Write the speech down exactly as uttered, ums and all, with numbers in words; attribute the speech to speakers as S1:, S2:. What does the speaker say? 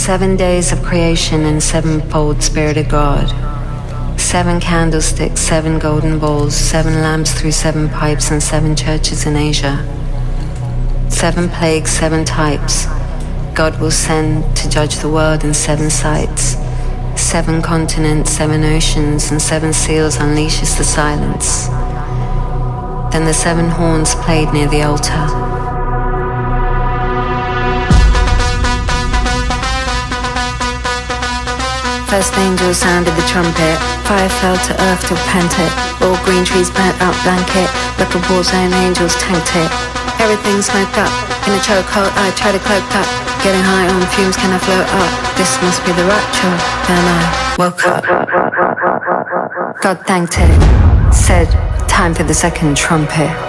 S1: Seven days of creation and sevenfold Spirit of God. Seven candlesticks, seven golden bowls, seven lamps through seven pipes and seven churches in Asia. Seven plagues, seven types. God will send to judge the world in seven sights. Seven continents, seven oceans, and seven seals unleashes the silence. Then the seven horns played near the altar. First angel sounded the trumpet. Fire fell to earth to repent it. All green trees burnt out blanket. Like a war zone, angels tanked it. Everything smoked up. In a chokehold, I tried to cloak up. Getting high on fumes, can I float up? This must be the rapture. Then I woke up. God thanked it. Said, time for the second trumpet.